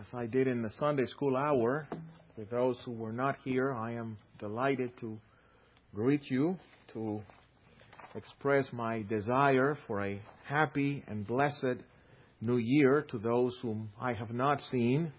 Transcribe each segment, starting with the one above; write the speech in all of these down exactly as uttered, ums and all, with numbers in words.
As I did in the Sunday school hour, for those who were not here, I am delighted to greet you, to express my desire for a happy and blessed New Year to those whom I have not seen.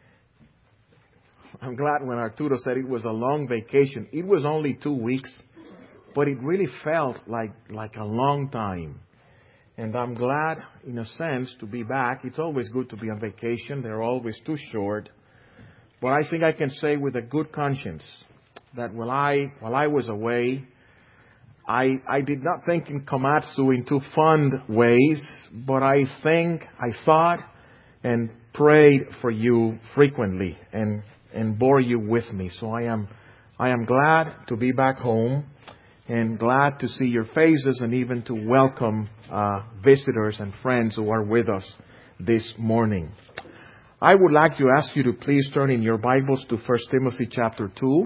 I'm glad when Arturo said it was a long vacation. It was only two weeks, but it really felt like, like a long time. And I'm glad, in a sense, to be back. It's always good to be on vacation. They're always too short. But I think I can say with a good conscience that while I, while I was away, I, I did not think in Komatsu in two fond ways, but I think, I thought and prayed for you frequently and, and bore you with me. So I am, I am glad to be back home and glad to see your faces and even to welcome uh, visitors and friends who are with us this morning. I would like to ask you to please turn in your Bibles to First Timothy chapter two.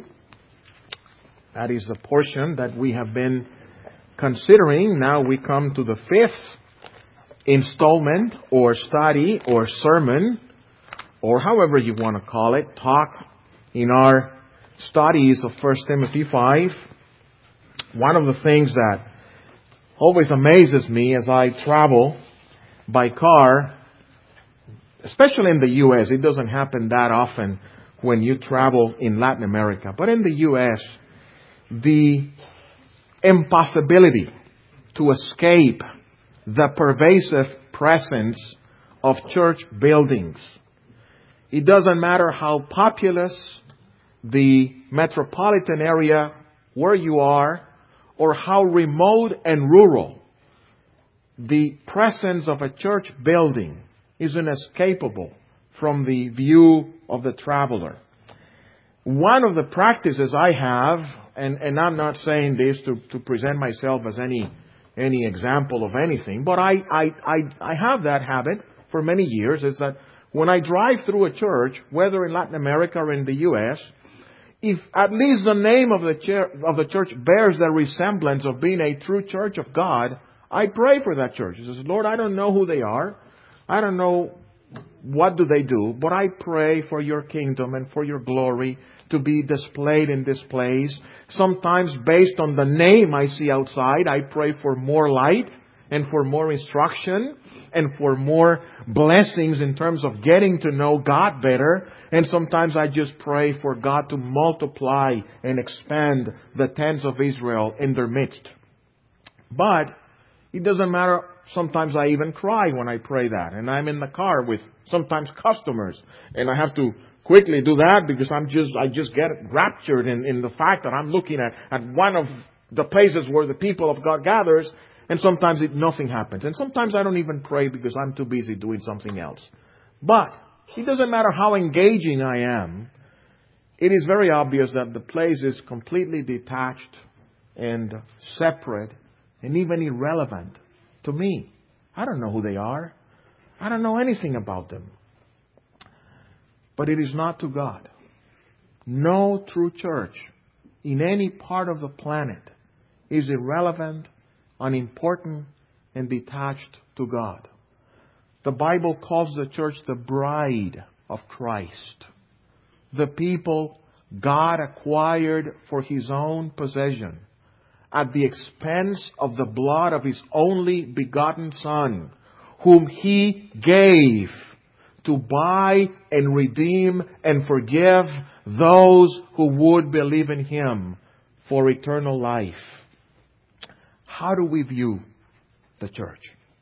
That is the portion that we have been considering. Now we come to the fifth installment or study or sermon, or however you want to call it, talk in our studies of First Timothy five. One of the things that always amazes me as I travel by car, especially in the U S, it doesn't happen that often when you travel in Latin America, but in the U S, the impossibility to escape the pervasive presence of church buildings. It doesn't matter how populous the metropolitan area where you are, or how remote and rural, the presence of a church building is inescapable from the view of the traveler. One of the practices I have, and, and I'm not saying this to, to present myself as any any example of anything, but I, I, I, I have that habit for many years, is that when I drive through a church, whether in Latin America or in the U S, if at least the name of the, church, of the church bears the resemblance of being a true church of God, I pray for that church. He says, Lord, I don't know who they are. I don't know what do they do, but I pray for your kingdom and for your glory to be displayed in this place. Sometimes based on the name I see outside, I pray for more light and for more instruction and for more blessings in terms of getting to know God better. And sometimes I just pray for God to multiply and expand the tents of Israel in their midst. But it doesn't matter. Sometimes I even cry when I pray that. And I'm in the car with sometimes customers. And I have to quickly do that because I'm just, I just get raptured in, in the fact that I'm looking at, at one of the places where the people of God gathers. And sometimes it, nothing happens. And sometimes I don't even pray because I'm too busy doing something else. But it doesn't matter how engaging I am. It is very obvious that the place is completely detached and separate and even irrelevant to me. I don't know who they are. I don't know anything about them. But it is not to God. No true church in any part of the planet is irrelevant, unimportant, and detached to God. The Bible calls the church the bride of Christ. The people God acquired for His own possession at the expense of the blood of His only begotten Son, whom He gave to buy and redeem and forgive those who would believe in Him for eternal life. How do we view the church?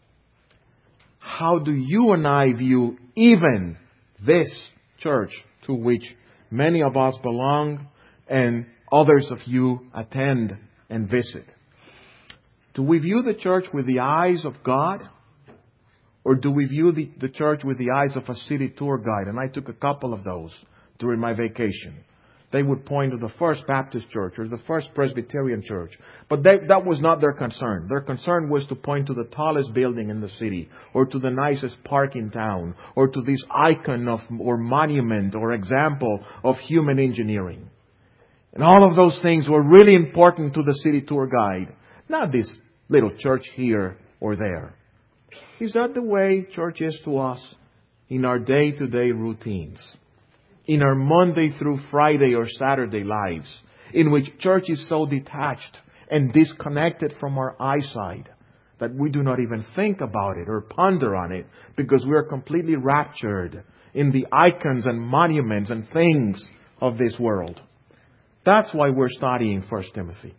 How do you and I view even this church to which many of us belong and others of you attend and visit? Do we view the church with the eyes of God? Or do we view the, the church with the eyes of a city tour guide? And I took a couple of those during my vacation. They would point to the First Baptist Church or the First Presbyterian Church. But they, that was not their concern. Their concern was to point to the tallest building in the city, or to the nicest park in town, or to this icon of, or monument or example of human engineering. And all of those things were really important to the city tour guide. Not this little church here or there. Is that the way church is to us in our day-to-day routines, in our Monday through Friday or Saturday lives, in which church is so detached and disconnected from our eyesight that we do not even think about it or ponder on it because we are completely raptured in the icons and monuments and things of this world. That's why we're studying First Timothy.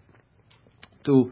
To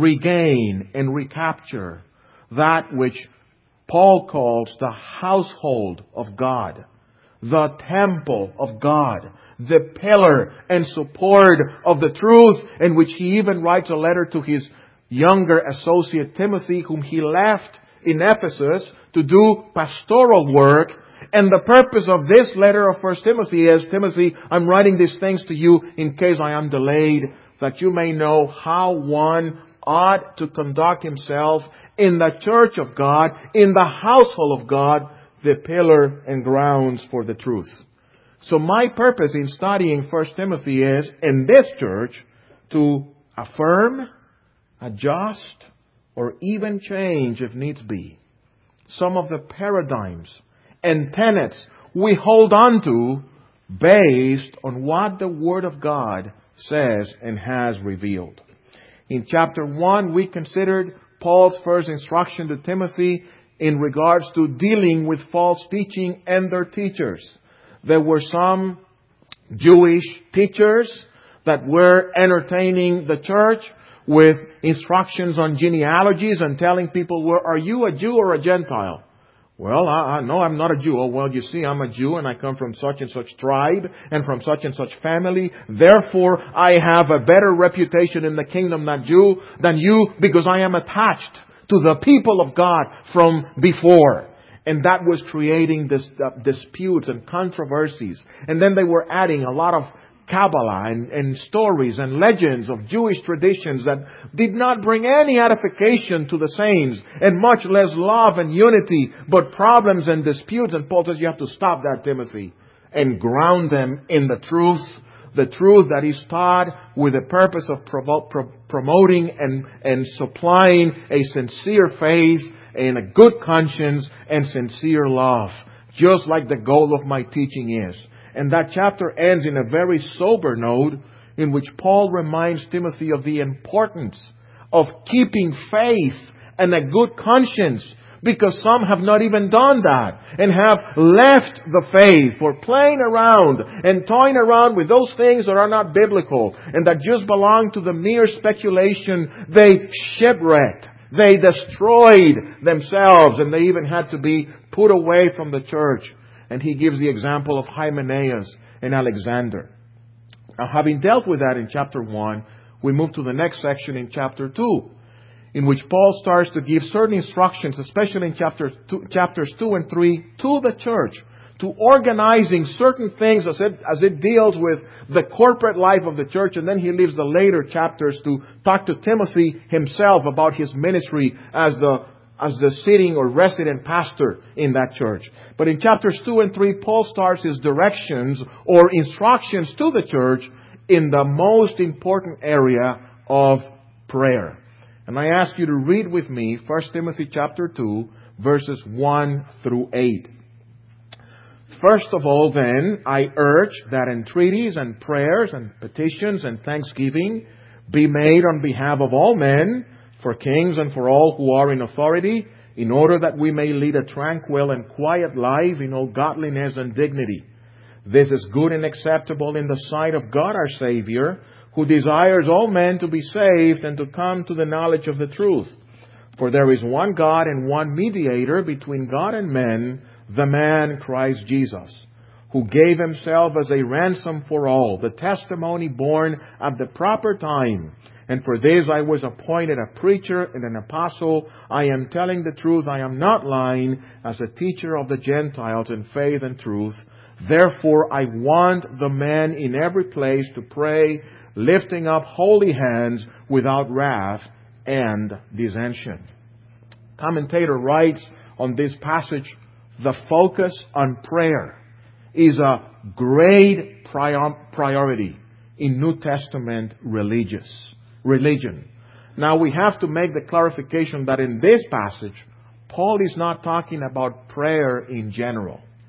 regain and recapture that which Paul calls the household of God, the temple of God, the pillar and support of the truth, in which he even writes a letter to his younger associate Timothy, whom he left in Ephesus to do pastoral work. And the purpose of this letter of First Timothy is, Timothy, I'm writing these things to you in case I am delayed, that you may know how one ought to conduct himself in the church of God, in the household of God, the pillar and grounds for the truth. So my purpose in studying First Timothy is, in this church, to affirm, adjust, or even change, if needs be, some of the paradigms and tenets we hold on to based on what the Word of God says and has revealed. In chapter one, we considered Paul's first instruction to Timothy in regards to dealing with false teaching and their teachers. There were some Jewish teachers that were entertaining the church with instructions on genealogies and telling people, well, are you a Jew or a Gentile? Well, I, I, no, I'm not a Jew. Oh, well, you see, I'm a Jew and I come from such and such tribe and from such and such family. Therefore, I have a better reputation in the kingdom than Jew than you because I am attached to the people of God from before. And that was creating this uh, disputes and controversies. And then they were adding a lot of Kabbalah and, and stories and legends of Jewish traditions that did not bring any edification to the saints and much less love and unity, but problems and disputes. And Paul says you have to stop that, Timothy, and ground them in the truth, the truth that is taught with the purpose of provo- pro- promoting and, and supplying a sincere faith and a good conscience and sincere love, just like the goal of my teaching is. And that chapter ends in a very sober note in which Paul reminds Timothy of the importance of keeping faith and a good conscience, because some have not even done that and have left the faith for playing around and toying around with those things that are not biblical and that just belong to the mere speculation. They shipwrecked. They destroyed themselves, and they even had to be put away from the church. And he gives the example of Hymenaeus and Alexander. Now, having dealt with that in chapter one, we move to the next section in chapter two, in which Paul starts to give certain instructions, especially in chapter two, chapters two and three, to the church, to organizing certain things as it, as it deals with the corporate life of the church. And then he leaves the later chapters to talk to Timothy himself about his ministry as the as the sitting or resident pastor in that church. But in chapters two and three, Paul starts his directions or instructions to the church in the most important area of prayer. And I ask you to read with me First Timothy chapter two, verses one through eight. First of all, then, I urge that entreaties and prayers and petitions and thanksgiving be made on behalf of all men, for kings and for all who are in authority, in order that we may lead a tranquil and quiet life in all godliness and dignity. This is good and acceptable in the sight of God our Savior, who desires all men to be saved and to come to the knowledge of the truth. For there is one God and one mediator between God and men, the man Christ Jesus, who gave himself as a ransom for all, the testimony born at the proper time. And for this I was appointed a preacher and an apostle. I am telling the truth. I am not lying, as a teacher of the Gentiles in faith and truth. Therefore I want the men in every place to pray, lifting up holy hands without wrath and dissension. Commentator writes on this passage, the focus on prayer is a great priority in New Testament religious religion. Now we have to make the clarification that in this passage, Paul is not talking about prayer in general.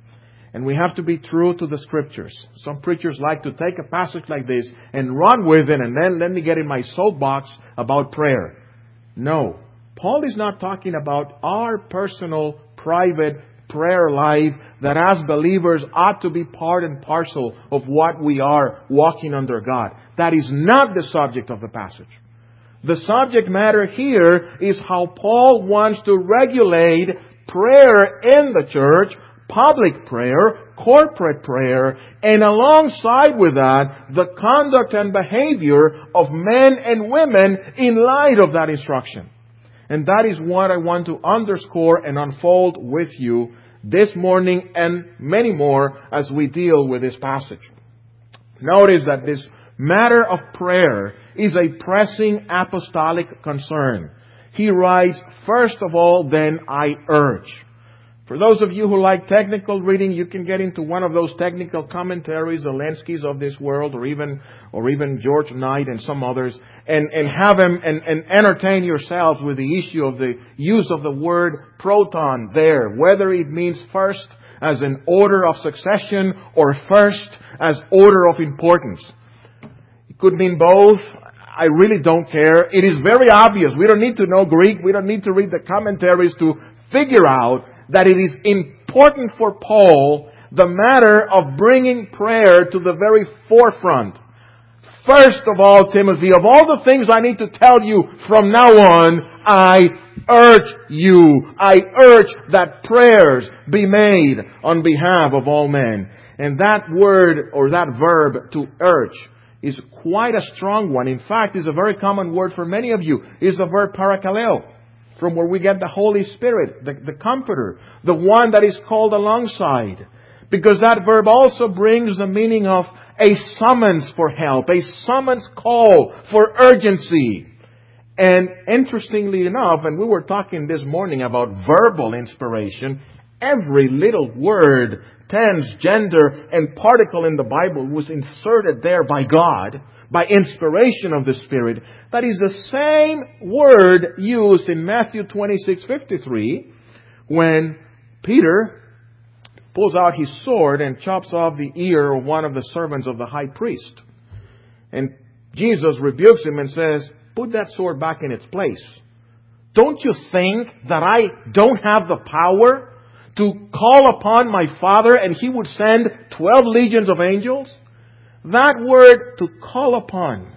And we have to be true to the Scriptures. Some preachers like to take a passage like this and run with it and then let me get in my soapbox about prayer. No. Paul is not talking about our personal, private prayer life that as believers ought to be part and parcel of what we are walking under God. That is not the subject of the passage. The subject matter here is how Paul wants to regulate prayer in the church, public prayer, corporate prayer, and alongside with that, the conduct and behavior of men and women in light of that instruction. And that is what I want to underscore and unfold with you this morning and many more as we deal with this passage. Notice that this matter of prayer is a pressing apostolic concern. He writes, first of all, then I urge. For those of you who like technical reading, you can get into one of those technical commentaries, the Lenskys of this world, or even or even George Knight and some others, and, and have them and, and entertain yourselves with the issue of the use of the word proton there, whether it means first as an order of succession or first as order of importance. It could mean both. I really don't care. It is very obvious. We don't need to know Greek. We don't need to read the commentaries to figure out that it is important for Paul, the matter of bringing prayer to the very forefront. First of all, Timothy, of all the things I need to tell you from now on, I urge you, I urge that prayers be made on behalf of all men. And that word or that verb to urge is quite a strong one. In fact, it's a very common word for many of you. It's the verb parakaleo, from where we get the Holy Spirit, the, the Comforter, the one that is called alongside. Because that verb also brings the meaning of a summons for help, a summons call for urgency. And interestingly enough, and we were talking this morning about verbal inspiration, every little word, tense, gender, and particle in the Bible was inserted there by God, by inspiration of the Spirit. That is the same word used in Matthew twenty-six fifty-three when Peter pulls out his sword and chops off the ear of one of the servants of the high priest. And Jesus rebukes him and says, put that sword back in its place. Don't you think that I don't have the power to call upon my Father and He would send twelve legions of angels? That word to call upon,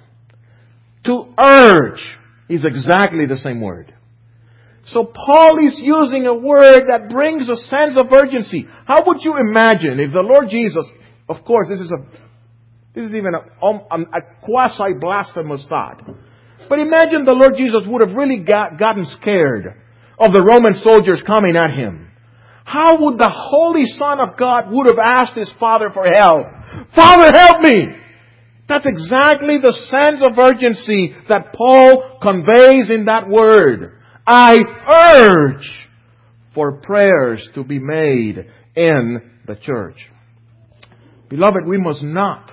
to urge, is exactly the same word. So Paul is using a word that brings a sense of urgency. How would you imagine if the Lord Jesus, of course this is a, this is even a, a, a quasi-blasphemous thought. But imagine the Lord Jesus would have really got, gotten scared of the Roman soldiers coming at Him. How would the Holy Son of God would have asked His Father for help? Father, help me! That's exactly the sense of urgency that Paul conveys in that word. I urge for prayers to be made in the church. Beloved, we must not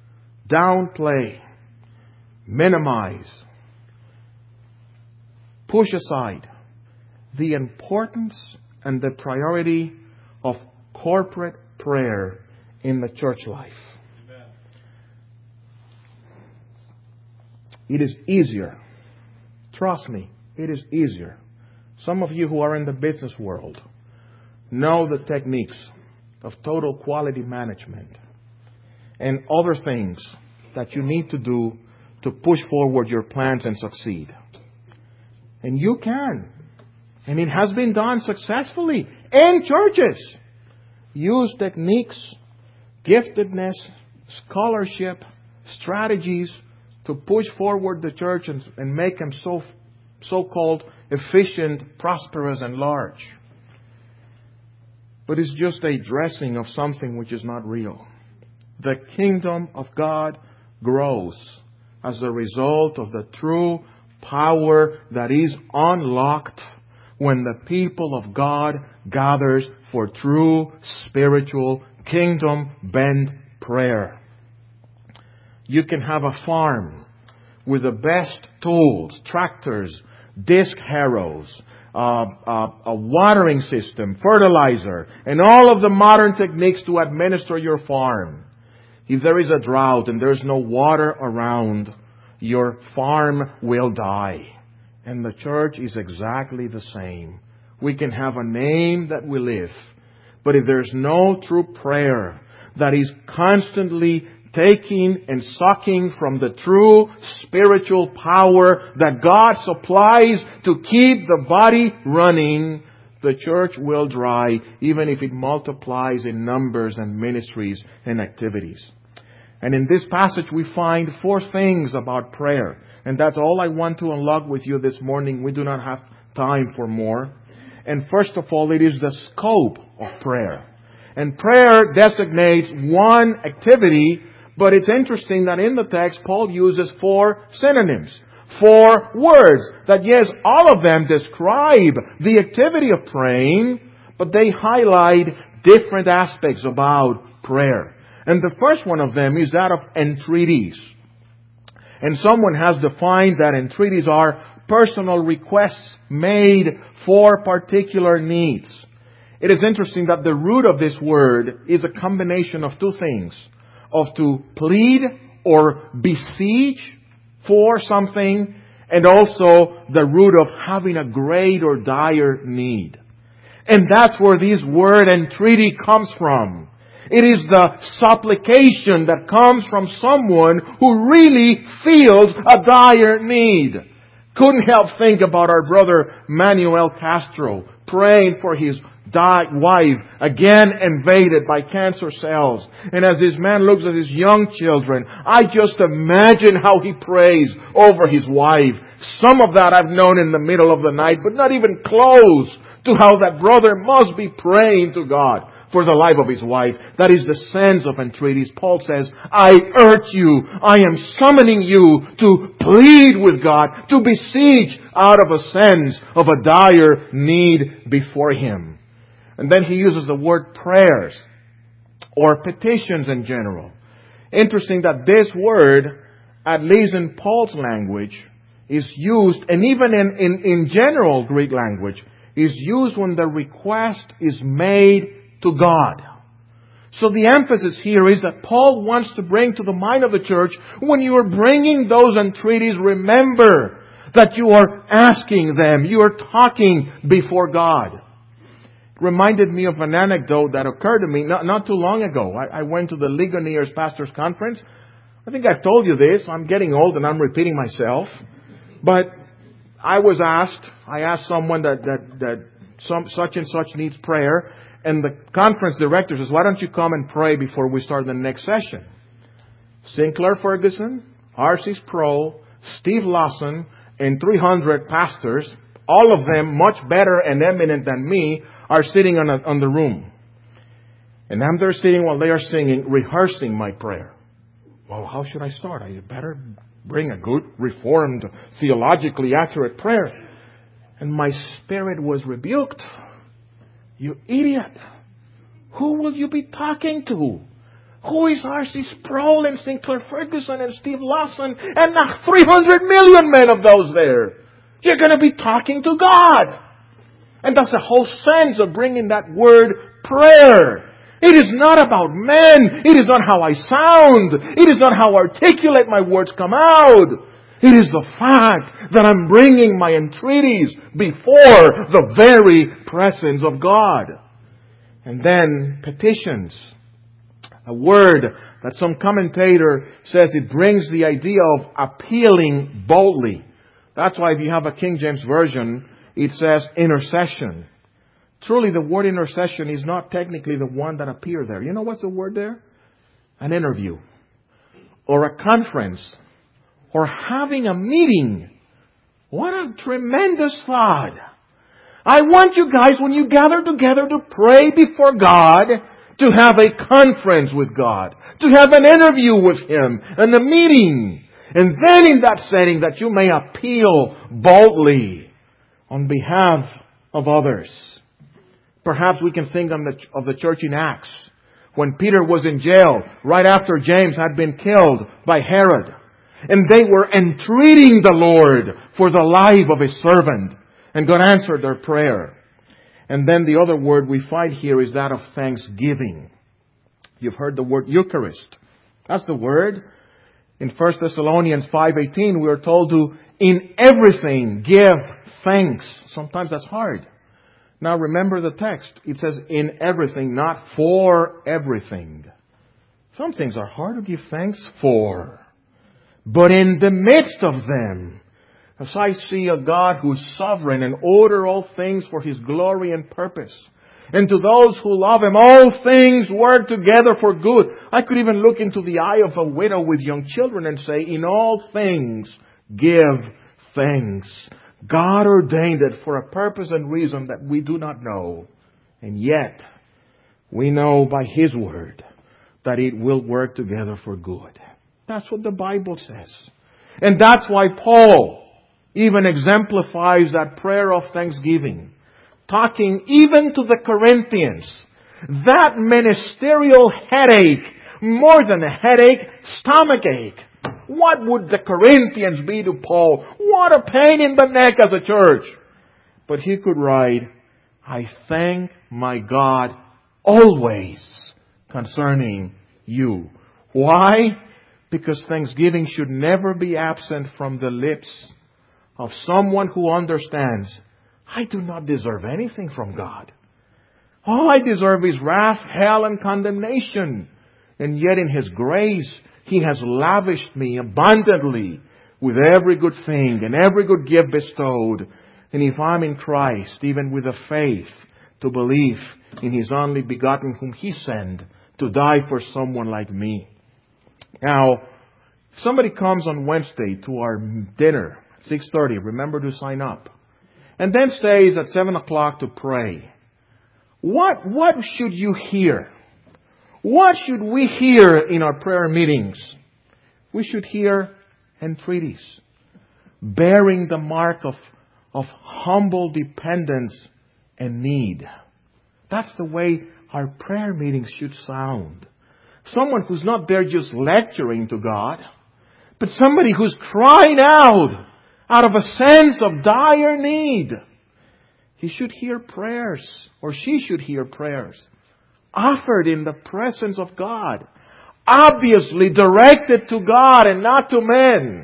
downplay, minimize, push aside the importance and the priority of corporate prayer in the church life. Amen. It is easier. Trust me, it is easier. Some of you who are in the business world know the techniques of total quality management and other things that you need to do to push forward your plans and succeed. And you can. And it has been done successfully in churches. Use techniques, giftedness, scholarship, strategies to push forward the church and, and make them so, so-called efficient, prosperous, and large. But it's just a dressing of something which is not real. The kingdom of God grows as a result of the true power that is unlocked when the people of God gathers for true spiritual kingdom-bent prayer. You can have a farm with the best tools, tractors, disc harrows, uh, uh, a watering system, fertilizer, and all of the modern techniques to administer your farm. If there is a drought and there's no water around, your farm will die. And the church is exactly the same. We can have a name that we live, but if there's no true prayer that is constantly taking and sucking from the true spiritual power that God supplies to keep the body running, the church will dry, even if it multiplies in numbers and ministries and activities. And in this passage we find four things about prayer. And that's all I want to unlock with you this morning. We do not have time for more. And first of all, it is the scope of prayer. And prayer designates one activity, but it's interesting that in the text Paul uses four synonyms, four words that, yes, all of them describe the activity of praying, but they highlight different aspects about prayer. And the first one of them is that of entreaties. And someone has defined that entreaties are personal requests made for particular needs. It is interesting that the root of this word is a combination of two things. Of to plead or beseech for something, and also the root of having a great or dire need. And that's where this word entreaty comes from. It is the supplication that comes from someone who really feels a dire need. Couldn't help think about our brother Manuel Castro praying for his died wife, again invaded by cancer cells. And as this man looks at his young children, I just imagine how he prays over his wife. Some of that I've known in the middle of the night, but not even close to how that brother must be praying to God for the life of his wife. That is the sense of entreaties. Paul says, I urge you, I am summoning you to plead with God, to beseech out of a sense of a dire need before Him. And then he uses the word prayers or petitions in general. Interesting that this word, at least in Paul's language, is used, and even in, in, in general Greek language, is used when the request is made to God. So the emphasis here is that Paul wants to bring to the mind of the church, when you are bringing those entreaties, remember that you are asking them, you are talking before God. Reminded me of an anecdote that occurred to me not, not too long ago. I, I went to the Ligoniers Pastors Conference. I think I've told you this. I'm getting old and I'm repeating myself. But I was asked, I asked someone that, that, that some, such and such needs prayer. And the conference director says, why don't you come and pray before we start the next session? Sinclair Ferguson, R C Sproul, Steve Lawson, and three hundred pastors, all of them much better and eminent than me, are sitting on, a, on the room. And I'm there sitting while they are singing, rehearsing my prayer. Well, how should I start? I better bring a good, reformed, theologically accurate prayer. And my spirit was rebuked. You idiot. Who will you be talking to? Who is R C Sproul and Sinclair Ferguson and Steve Lawson and the three hundred million men of those there? You're going to be talking to God. And that's the whole sense of bringing that word prayer. It is not about men. It is not how I sound. It is not how articulate my words come out. It is the fact that I'm bringing my entreaties before the very presence of God. And then petitions. A word that some commentator says it brings the idea of appealing boldly. That's why if you have a King James Version, it says intercession. Truly, the word intercession is not technically the one that appears there. You know what's the word there? An interview. Or a conference. Or having a meeting. What a tremendous thought. I want you guys, when you gather together to pray before God, to have a conference with God. To have an interview with Him. And a meeting. And then in that setting that you may appeal boldly on behalf of others. Perhaps we can think of the, of the church in Acts. When Peter was in jail, right after James had been killed by Herod. And they were entreating the Lord for the life of His servant. And God answered their prayer. And then the other word we find here is that of thanksgiving. You've heard the word Eucharist. That's the word. In First Thessalonians five eighteen, we are told to, in everything, give thanks. Sometimes that's hard. Now remember the text. It says, in everything, not for everything. Some things are hard to give thanks for. But in the midst of them, as I see a God who is sovereign and order all things for His glory and purpose. And to those who love Him, all things work together for good. I could even look into the eye of a widow with young children and say, in all things, give thanks. God ordained it for a purpose and reason that we do not know. And yet, we know by His Word that it will work together for good. That's what the Bible says. And that's why Paul even exemplifies that prayer of thanksgiving. Talking even to the Corinthians. That ministerial headache, more than a headache, stomach ache. What would the Corinthians be to Paul? What a pain in the neck as a church. But he could write, I thank my God always concerning you. Why? Because thanksgiving should never be absent from the lips of someone who understands, I do not deserve anything from God. All I deserve is wrath, hell, and condemnation. And yet in His grace, He has lavished me abundantly with every good thing and every good gift bestowed. And if I'm in Christ, even with the faith to believe in His only begotten whom He sent to die for someone like me. Now, if somebody comes on Wednesday to our dinner, six thirty, remember to sign up. And then stays at seven o'clock to pray. What, what should you hear? What should we hear in our prayer meetings? We should hear entreaties, bearing the mark of, of humble dependence and need. That's the way our prayer meetings should sound. Someone who's not there just lecturing to God, but somebody who's crying out, out of a sense of dire need. He should hear prayers, or she should hear prayers, offered in the presence of God, obviously directed to God and not to men.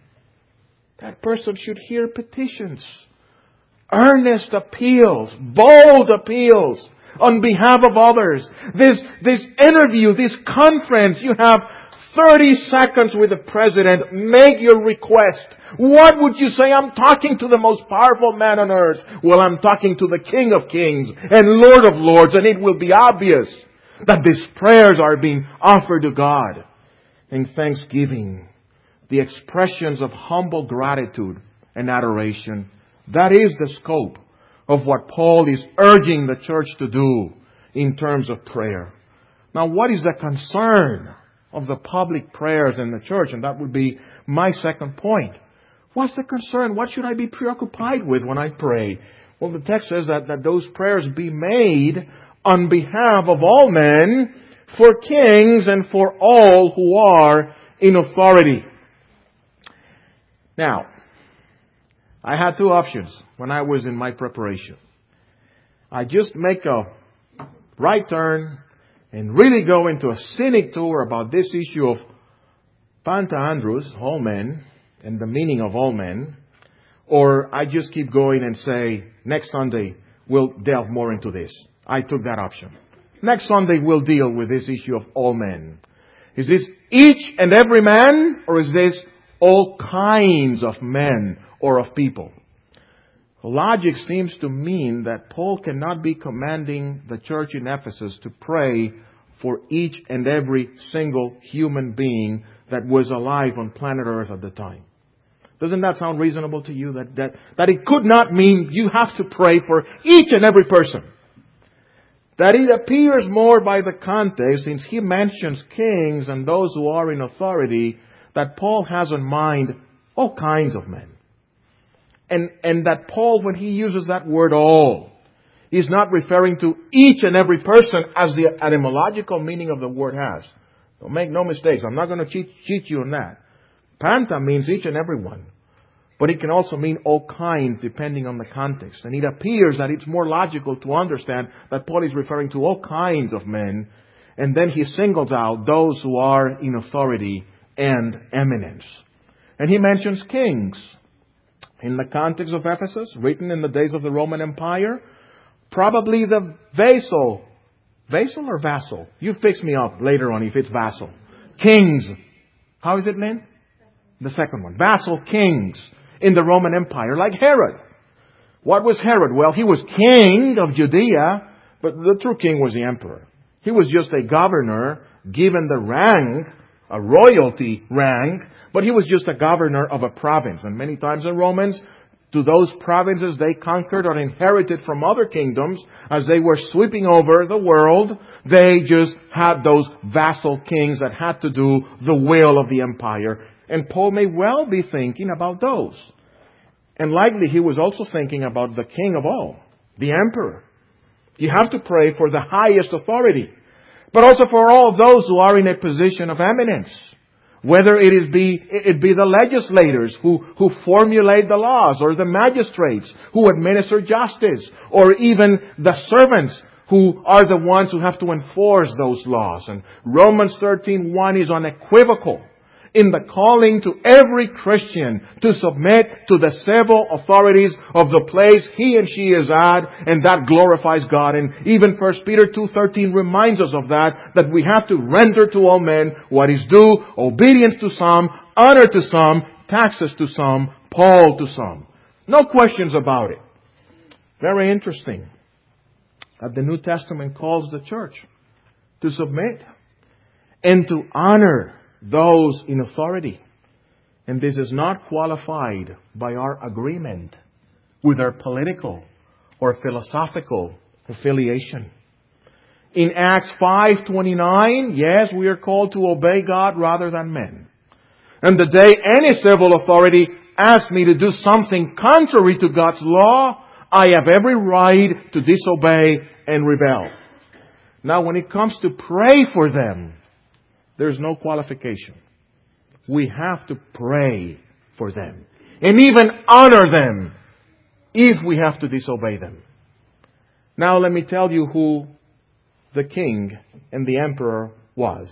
That person should hear petitions, earnest appeals, bold appeals on behalf of others. This, this interview, this conference, you have thirty seconds with the President. Make your request. What would you say? I'm talking to the most powerful man on earth. Well, I'm talking to the King of Kings and Lord of Lords, and it will be obvious that these prayers are being offered to God in thanksgiving. The expressions of humble gratitude and adoration. That is the scope of what Paul is urging the church to do in terms of prayer. Now, what is the concern of the public prayers in the church? And that would be my second point. What's the concern? What should I be preoccupied with when I pray? Well, the text says that, that those prayers be made on behalf of all men, for kings, and for all who are in authority. Now, I had two options when I was in my preparation. I just make a right turn and really go into a scenic tour about this issue of Panta Andrus, all men, and the meaning of all men. Or I just keep going and say, next Sunday we'll delve more into this. I took that option. Next Sunday we'll deal with this issue of all men. Is this each and every man, or is this all kinds of men or of people? Logic seems to mean that Paul cannot be commanding the church in Ephesus to pray for each and every single human being that was alive on planet Earth at the time. Doesn't that sound reasonable to you? That, that, that it could not mean you have to pray for each and every person. That it appears more by the context, since he mentions kings and those who are in authority, that Paul has in mind all kinds of men. And, and that Paul, when he uses that word all, he's not referring to each and every person as the etymological meaning of the word has. Don't make no mistakes. I'm not going to cheat, cheat you on that. Panta means each and every one. But it can also mean all kinds depending on the context. And it appears that it's more logical to understand that Paul is referring to all kinds of men. And then he singles out those who are in authority and eminence. And he mentions kings. In the context of Ephesus, written in the days of the Roman Empire, probably the vassal. Vassal or vassal? You fix me up later on if it's vassal. Kings. How is it, Lynn? The second one. Vassal kings in the Roman Empire, like Herod. What was Herod? Well, he was king of Judea, but the true king was the emperor. He was just a governor given the rank, a royalty rank, but he was just a governor of a province. And many times the Romans, to those provinces they conquered or inherited from other kingdoms, as they were sweeping over the world, they just had those vassal kings that had to do the will of the empire. And Paul may well be thinking about those. And likely he was also thinking about the king of all, the emperor. You have to pray for the highest authority, but also for all those who are in a position of eminence. Whether it is be it be the legislators who, who formulate the laws, or the magistrates who administer justice, or even the servants who are the ones who have to enforce those laws. And Romans thirteen one is unequivocal in the calling to every Christian to submit to the civil authorities of the place he and she is at, and that glorifies God. And even First Peter two thirteen reminds us of that, that we have to render to all men what is due, obedience to some, honor to some, taxes to some, Paul to some. No questions about it. Very interesting that the New Testament calls the church to submit and to honor those in authority. And this is not qualified by our agreement with our political or philosophical affiliation. In Acts five twenty-nine, yes, we are called to obey God rather than men. And the day any civil authority asks me to do something contrary to God's law, I have every right to disobey and rebel. Now, when it comes to pray for them, there's no qualification. We have to pray for them and even honor them if we have to disobey them. Now let me tell you who the king and the emperor was.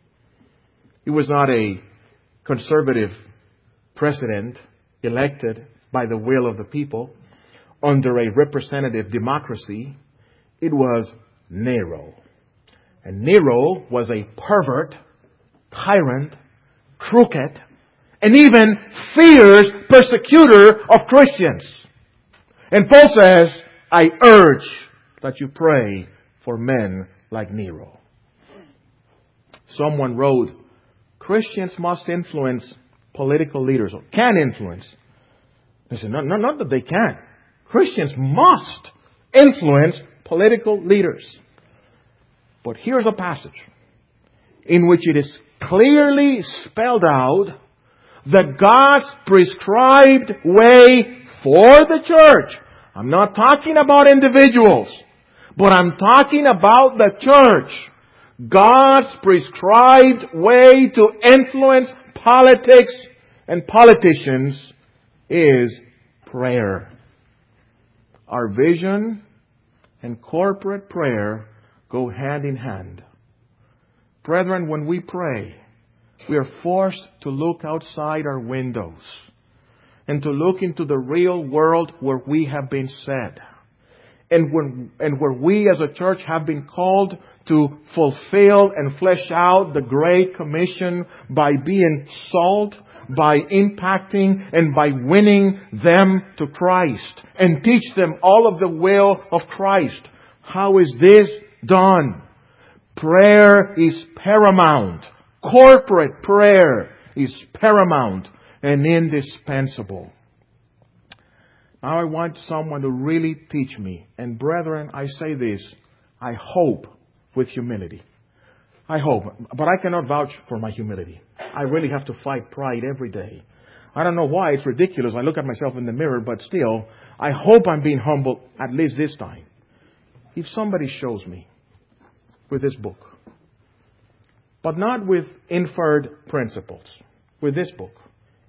He was not a conservative president elected by the will of the people under a representative democracy. It was Nero. And Nero was a pervert, tyrant, crooked, and even fierce persecutor of Christians. And Paul says, I urge that you pray for men like Nero. Someone wrote, Christians must influence political leaders, or can influence. They said, no, no, not that they can. Christians must influence political leaders. But here's a passage in which it is clearly spelled out that God's prescribed way for the church. I'm not talking about individuals, but I'm talking about the church. God's prescribed way to influence politics and politicians is prayer. Our vision and corporate prayer go hand in hand. Brethren, when we pray, we are forced to look outside our windows and to look into the real world where we have been set. And when, and where we as a church have been called to fulfill and flesh out the Great Commission by being salt, by impacting and by winning them to Christ and teach them all of the will of Christ. How is this done? Prayer is paramount. Corporate prayer is paramount and indispensable. Now I want someone to really teach me. And brethren, I say this, I hope with humility. I hope, but I cannot vouch for my humility. I really have to fight pride every day. I don't know why, it's ridiculous. I look at myself in the mirror, but still, I hope I'm being humble at least this time. If somebody shows me with this book, but not with inferred principles, with this book,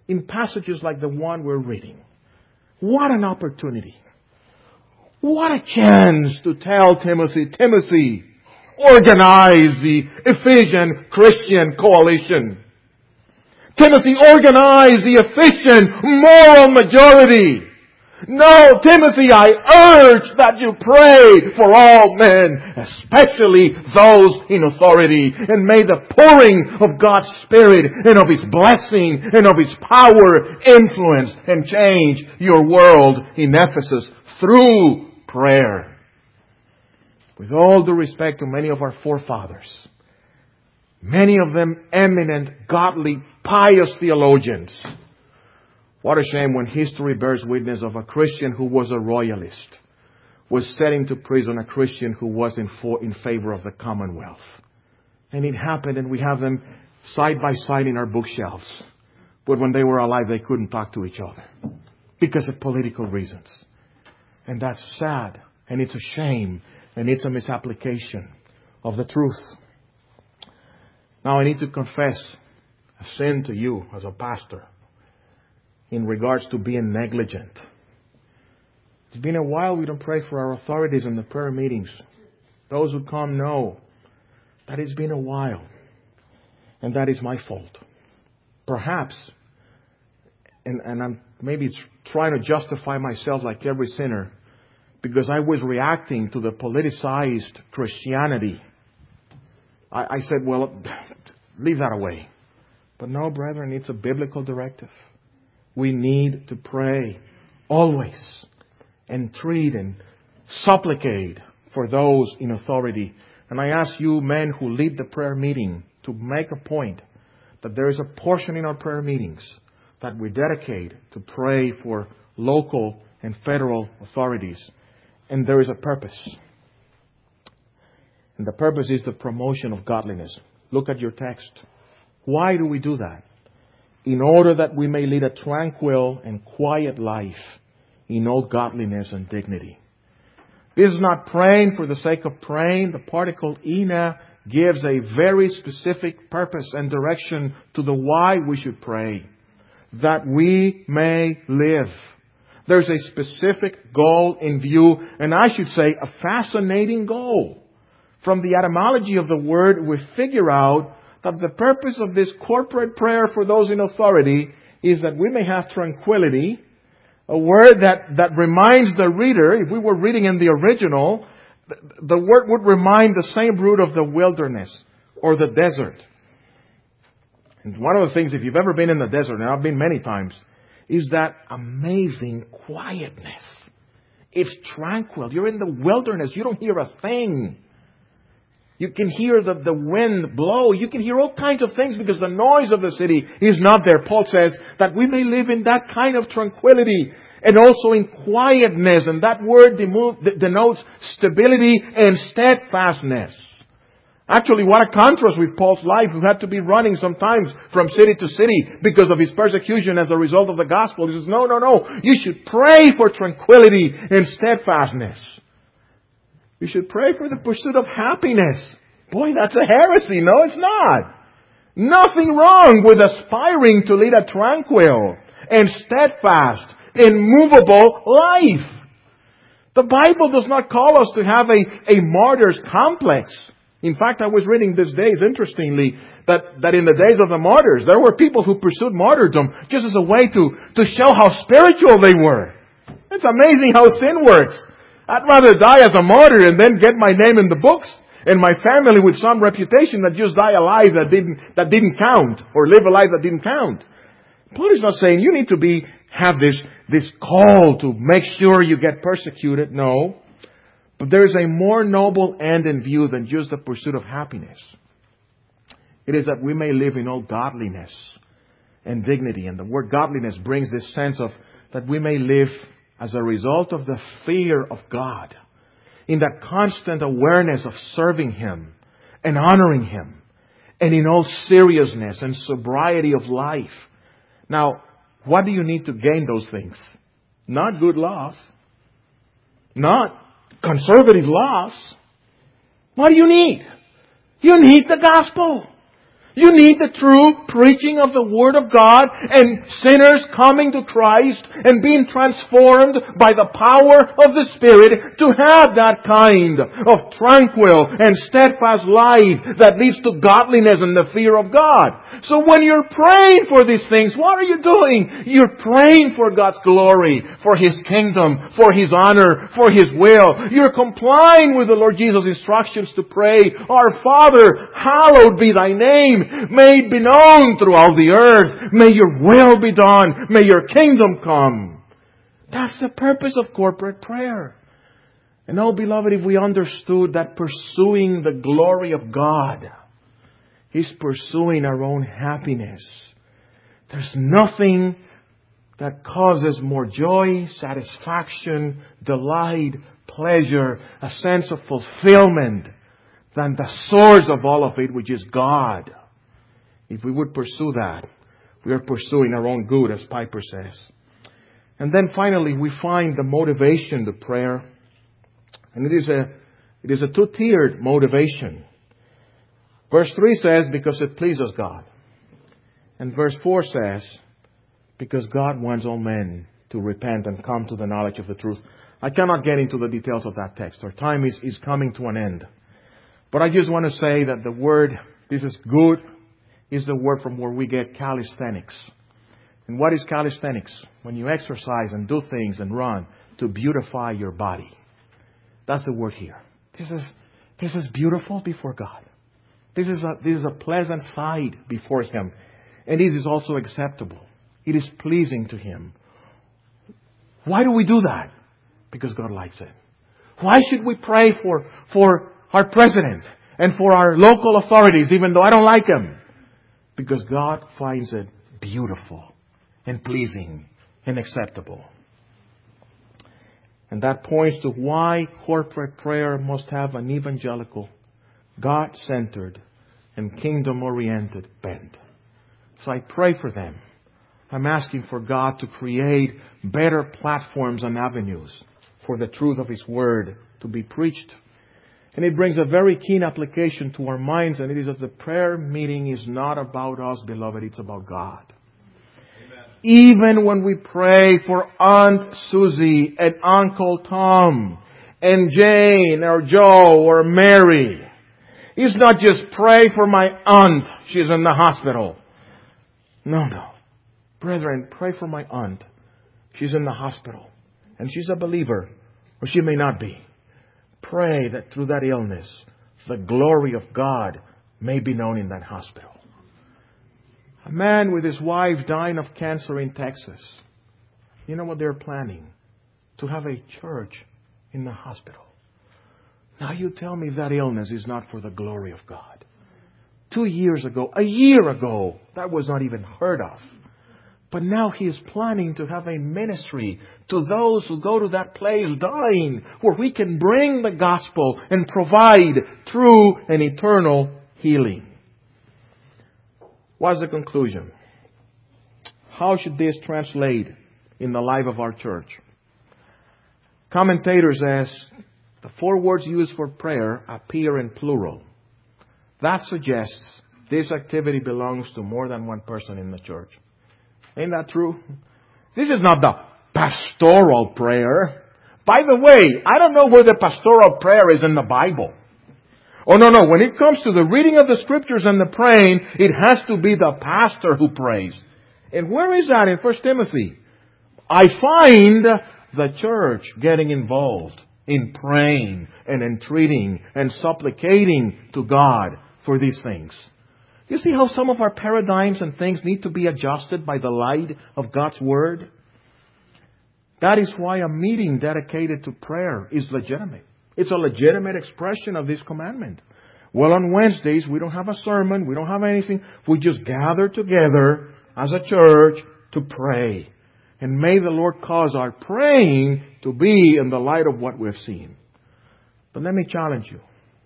in passages like the one we're reading. What an opportunity. What a chance to tell Timothy, Timothy, organize the Ephesian Christian coalition. Timothy, organize the Ephesian moral majority. No, Timothy, I urge that you pray for all men, especially those in authority. And may the pouring of God's Spirit and of His blessing and of His power influence and change your world in Ephesus through prayer. With all due respect to many of our forefathers, many of them eminent, godly, pious theologians, what a shame when history bears witness of a Christian who was a royalist was set into prison a Christian who was in, for, in favor of the Commonwealth. And it happened, and we have them side by side in our bookshelves. But when they were alive, they couldn't talk to each other because of political reasons. And that's sad, and it's a shame, and it's a misapplication of the truth. Now I need to confess a sin to you as a pastor in regards to being negligent. It's been a while we don't pray for our authorities in the prayer meetings. Those who come know that it's been a while. And that is my fault. Perhaps, and, and I'm maybe trying to justify myself like every sinner, because I was reacting to the politicized Christianity. I, I said, well, leave that away. But no, brethren, it's a biblical directive. We need to pray always, entreat and supplicate for those in authority. And I ask you men who lead the prayer meeting to make a point that there is a portion in our prayer meetings that we dedicate to pray for local and federal authorities. And there is a purpose. And the purpose is the promotion of godliness. Look at your text. Why do we do that? In order that we may lead a tranquil and quiet life in all godliness and dignity. This is not praying for the sake of praying. The particle ina gives a very specific purpose and direction to the why we should pray. That we may live. There's a specific goal in view, and I should say a fascinating goal. From the etymology of the word, we figure out that the purpose of this corporate prayer for those in authority is that we may have tranquility, a word that, that reminds the reader, if we were reading in the original, the, the word would remind the same root of the wilderness or the desert. And one of the things, if you've ever been in the desert, and I've been many times, is that amazing quietness. It's tranquil. You're in the wilderness. You don't hear a thing. You can hear the, the wind blow. You can hear all kinds of things because the noise of the city is not there. Paul says that we may live in that kind of tranquility and also in quietness. And that word denotes stability and steadfastness. Actually, what a contrast with Paul's life, who had to be running sometimes from city to city because of his persecution as a result of the gospel. He says, no, no, no. You should pray for tranquility and steadfastness. You should pray for the pursuit of happiness. Boy, that's a heresy. No, it's not. Nothing wrong with aspiring to lead a tranquil and steadfast, immovable life. The Bible does not call us to have a, a martyr's complex. In fact, I was reading these days, interestingly, that, that in the days of the martyrs, there were people who pursued martyrdom just as a way to, to show how spiritual they were. It's amazing how sin works. I'd rather die as a martyr and then get my name in the books and my family with some reputation than just die a life that didn't, that didn't count or live a life that didn't count. Paul is not saying you need to be, have this, this call to make sure you get persecuted. No. But there is a more noble end in view than just the pursuit of happiness. It is that we may live in all godliness and dignity. And the word godliness brings this sense of that we may live as a result of the fear of God, in that constant awareness of serving Him and honoring Him, and in all seriousness and sobriety of life. Now, what do you need to gain those things? Not good laws. Not conservative laws. What do you need? You need the gospel. You need the true preaching of the Word of God and sinners coming to Christ and being transformed by the power of the Spirit to have that kind of tranquil and steadfast life that leads to godliness and the fear of God. So when you're praying for these things, what are you doing? You're praying for God's glory, for His kingdom, for His honor, for His will. You're complying with the Lord Jesus' instructions to pray, Our Father, hallowed be Thy name. May it be known throughout the earth. May Your will be done. May Your kingdom come. That's the purpose of corporate prayer. And oh, beloved, if we understood that pursuing the glory of God is pursuing our own happiness, there's nothing that causes more joy, satisfaction, delight, pleasure, a sense of fulfillment than the source of all of it, which is God. If we would pursue that, we are pursuing our own good, as Piper says. And then finally, we find the motivation to prayer. And it is a, it is a two-tiered motivation. Verse three says, because it pleases God. And verse four says, because God wants all men to repent and come to the knowledge of the truth. I cannot get into the details of that text. Our time is, is coming to an end. But I just want to say that the word, this is good, is the word from where we get calisthenics. And what is calisthenics? When you exercise and do things and run to beautify your body. That's the word here. This is, this is beautiful before God. This is a, this is a pleasant sight before Him. And it is also acceptable. It is pleasing to Him. Why do we do that? Because God likes it. Why should we pray for, for our president and for our local authorities, even though I don't like them? Because God finds it beautiful and pleasing and acceptable. And that points to why corporate prayer must have an evangelical, God-centered, and kingdom-oriented bent. So I pray for them. I'm asking for God to create better platforms and avenues for the truth of His Word to be preached. And it brings a very keen application to our minds, and it is that the prayer meeting is not about us, beloved, it's about God. Amen. Even when we pray for Aunt Susie and Uncle Tom and Jane or Joe or Mary, it's not just pray for my aunt, she's in the hospital. No, no. Brethren, pray for my aunt. She's in the hospital. And she's a believer. Or she may not be. Pray that through that illness, the glory of God may be known in that hospital. A man with his wife dying of cancer in Texas. You know what they're planning? To have a church in the hospital. Now you tell me that illness is not for the glory of God. Two years ago, a year ago, that was not even heard of. But now he is planning to have a ministry to those who go to that place dying, where we can bring the gospel and provide true and eternal healing. What's the conclusion? How should this translate in the life of our church? Commentators ask, the four words used for prayer appear in plural. That suggests this activity belongs to more than one person in the church. Ain't that true? This is not the pastoral prayer. By the way, I don't know where the pastoral prayer is in the Bible. Oh, no, no. When it comes to the reading of the Scriptures and the praying, it has to be the pastor who prays. And where is that in First Timothy? I find the church getting involved in praying and entreating and supplicating to God for these things. You see how some of our paradigms and things need to be adjusted by the light of God's Word? That is why a meeting dedicated to prayer is legitimate. It's a legitimate expression of this commandment. Well, on Wednesdays, we don't have a sermon. We don't have anything. We just gather together as a church to pray. And may the Lord cause our praying to be in the light of what we've seen. But let me challenge you.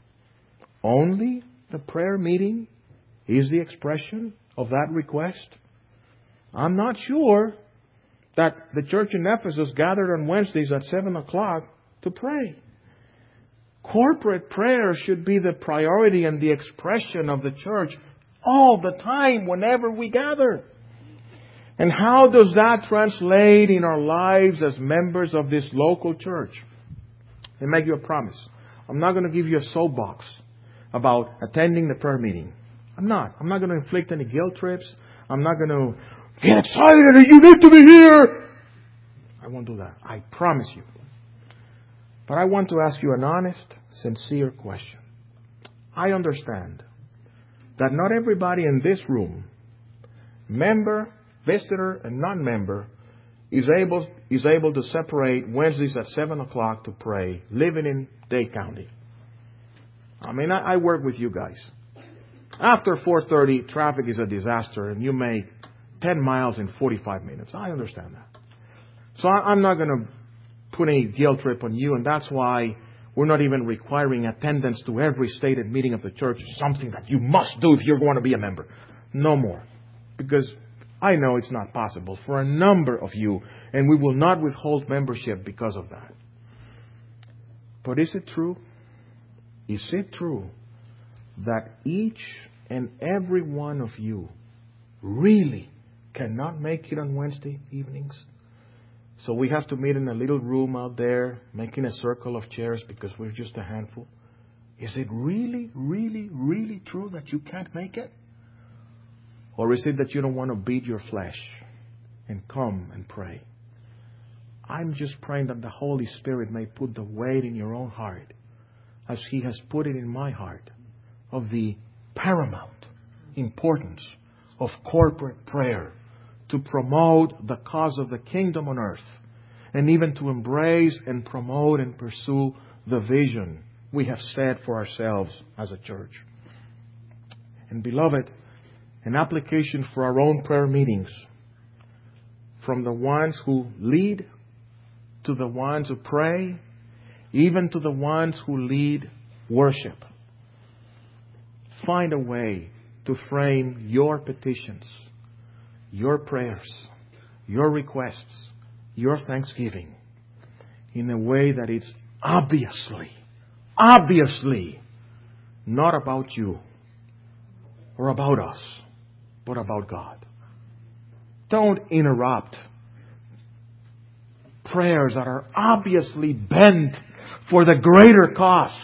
Only the prayer meeting is the expression of that request? I'm not sure that the church in Ephesus gathered on Wednesdays at seven o'clock to pray. Corporate prayer should be the priority and the expression of the church all the time whenever we gather. And how does that translate in our lives as members of this local church? I make you a promise. I'm not going to give you a soapbox about attending the prayer meeting. I'm not. I'm not going to inflict any guilt trips. I'm not going to get excited and you need to be here. I won't do that. I promise you. But I want to ask you an honest, sincere question. I understand that not everybody in this room, member, visitor, and non-member, is able is able to separate Wednesdays at seven o'clock to pray, living in Dade County. I mean, I, I work with you guys. After four thirty, traffic is a disaster, and you make ten miles in forty-five minutes. I understand that. So I, I'm not going to put any guilt trip on you, and that's why we're not even requiring attendance to every stated meeting of the church. Something that you must do if you're going to be a member. No more. Because I know it's not possible for a number of you, and we will not withhold membership because of that. But is it true? Is it true that each and every one of you really cannot make it on Wednesday evenings? So we have to meet in a little room out there, making a circle of chairs because we're just a handful. Is it really, really, really true that you can't make it? Or is it that you don't want to beat your flesh and come and pray? I'm just praying that the Holy Spirit may put the weight in your own heart, as He has put it in my heart, of the paramount importance of corporate prayer to promote the cause of the kingdom on earth, and even to embrace and promote and pursue the vision we have set for ourselves as a church. And beloved, an application for our own prayer meetings, from the ones who lead to the ones who pray, even to the ones who lead worship. Find a way to frame your petitions, your prayers, your requests, your thanksgiving in a way that it's obviously, obviously not about you or about us, but about God. Don't interrupt prayers that are obviously bent for the greater cause.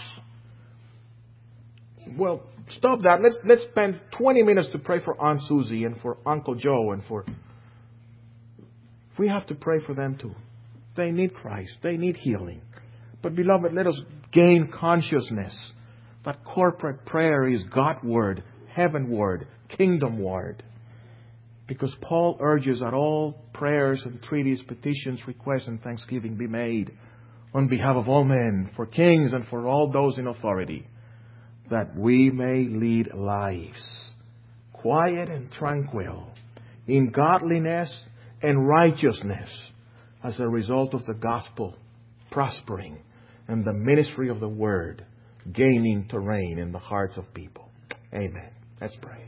Well, stop that. Let's let's spend twenty minutes to pray for Aunt Susie and for Uncle Joe and for... We have to pray for them too. They need Christ. They need healing. But beloved, let us gain consciousness that corporate prayer is God-word, heaven-word, kingdom-word. Because Paul urges that all prayers, entreaties, petitions, requests, and thanksgiving be made on behalf of all men, for kings and for all those in authority, that we may lead lives quiet and tranquil, in godliness and righteousness, as a result of the gospel prospering and the ministry of the word gaining terrain in the hearts of people. Amen. Let's pray.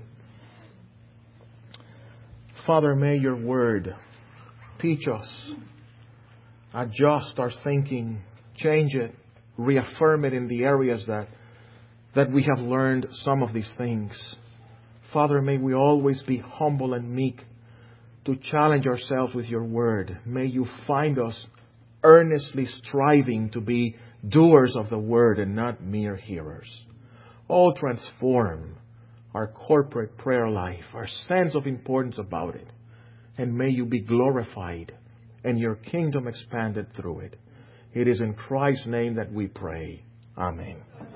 Father, may your word teach us, adjust our thinking, change it, reaffirm it in the areas that, that we have learned some of these things. Father, may we always be humble and meek to challenge ourselves with your word. May you find us earnestly striving to be doers of the word and not mere hearers. Oh, transform our corporate prayer life, our sense of importance about it. And may you be glorified and your kingdom expanded through it. It is in Christ's name that we pray. Amen.